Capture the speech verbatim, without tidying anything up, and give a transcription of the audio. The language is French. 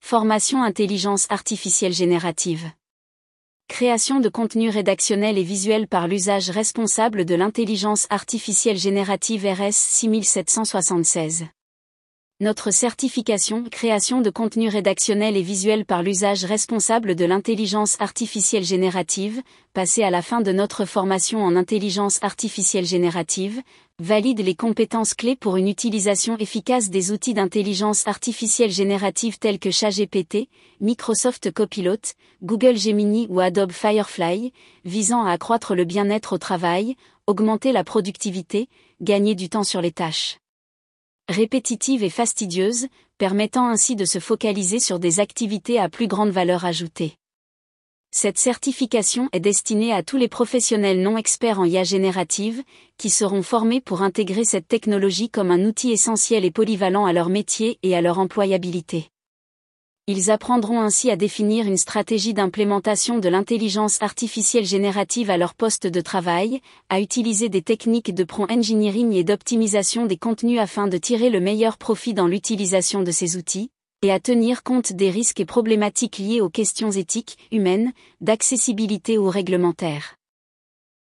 Formation intelligence artificielle générative. Création de contenu rédactionnel et visuel par l'usage responsable de l'intelligence artificielle générative R S six sept sept six. Notre certification création de contenu rédactionnel et visuel par l'usage responsable de l'intelligence artificielle générative, passée à la fin de notre formation en intelligence artificielle générative, valide les compétences clés pour une utilisation efficace des outils d'intelligence artificielle générative tels que ChatGPT, Microsoft Copilot, Google Gemini ou Adobe Firefly, visant à accroître le bien-être au travail, augmenter la productivité, gagner du temps sur les tâches répétitives et fastidieuses, permettant ainsi de se focaliser sur des activités à plus grande valeur ajoutée. Cette certification est destinée à tous les professionnels non experts en I A générative, qui seront formés pour intégrer cette technologie comme un outil essentiel et polyvalent à leur métier et à leur employabilité. Ils apprendront ainsi à définir une stratégie d'implémentation de l'intelligence artificielle générative à leur poste de travail, à utiliser des techniques de prompt engineering et d'optimisation des contenus afin de tirer le meilleur profit dans l'utilisation de ces outils, et à tenir compte des risques et problématiques liés aux questions éthiques, humaines, d'accessibilité ou réglementaires.